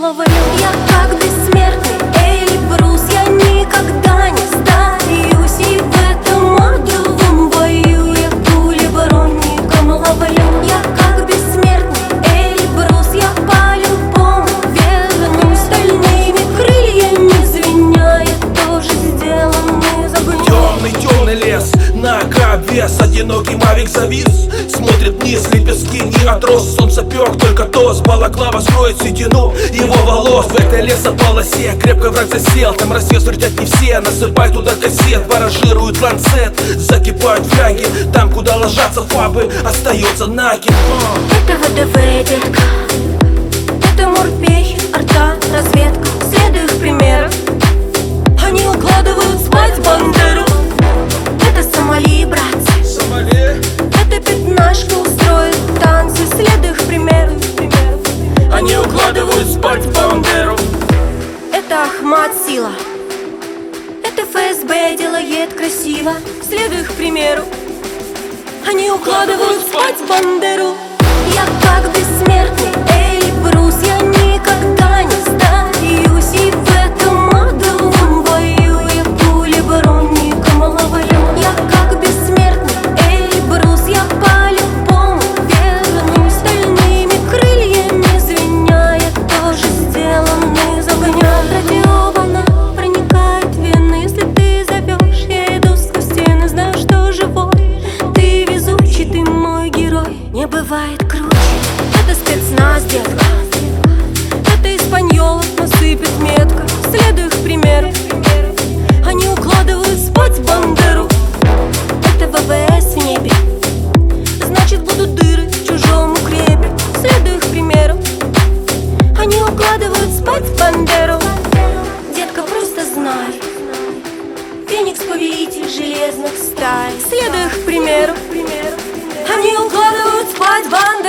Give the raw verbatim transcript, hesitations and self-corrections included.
ловлю. Я как бессмертный Эльбрус, я никогда не сдаюсь. И в этом адовом бою я пули баронником ловлю. Я как бессмертный Эльбрус, я по-любому вернусь. Стальными крыльями звеня, я тоже сделан из огня. Темный, темный лес, нога обвес, одинокий мавик завис. Смотрит вниз, лепестки не отрос. Солнце пек, только тост, балаклава скроет седину его волос. В этой лесополосе крепко враг засел. Там рассвет встречать не все, насыпай туда кассет. Баражирует ланцет, закипают фляги. Там, куда ложатся фабы, остается накид. Это ВДВ, детка, это морпехи, арта, разведка. Следуй их примеру, они укладывают спать Бандеру. Это Сомали, братцы, Сомали. это пятнашка устроит танцы. Следуй их примеру, Они укладывают спать Бандеру. это Ахмат Сила, это ФСБ делает красиво. Следуй их примеру, они укладывают спать Бандеру. Я как бессмертный Эльбрус, я никогда не сдаюсь. И в этом адовом бою я пули баронником ловлю. Я как бессмертный Эльбрус, я по-любому вернусь. Стальными крыльями звеня, я тоже сделан из огня. Радиоволна проникает в вены, если ты зовешь, я иду сквозь стены. Знаю, что живой, ты везучий, ты мой герой. Не бывает круче. Это спецназ, детка, это испаньолов насыпет метко. Следуй их примеру, они укладывают спать Бандеру. Это ВВС в небе, значит будут дыры в чужом укрепе. Следуй их примеру, они укладывают спать Бандеру. Детка, просто знай, Феникс повелитель железных стай. Следуй их примеру, они укладывают спать Бандеру.